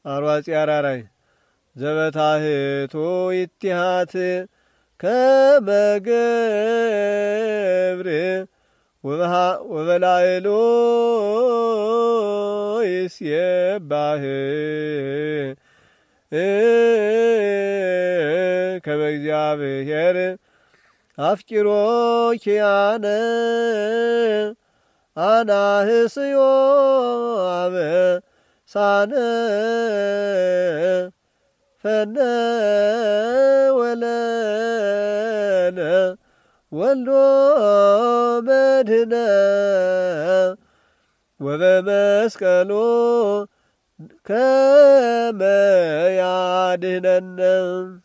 አርዋጺ አራራይ ዘበታህቶ ይትሃት ከመገብር ወበላይሎ ይስየባህ ከመእግዚአብሔር አፍቂሮ ኪያነ አናህስዮ አበ ሳነ ፈነ ወለነ ወልዶ መድህነ ወበመስቀሎ ከመ ያድኅነነ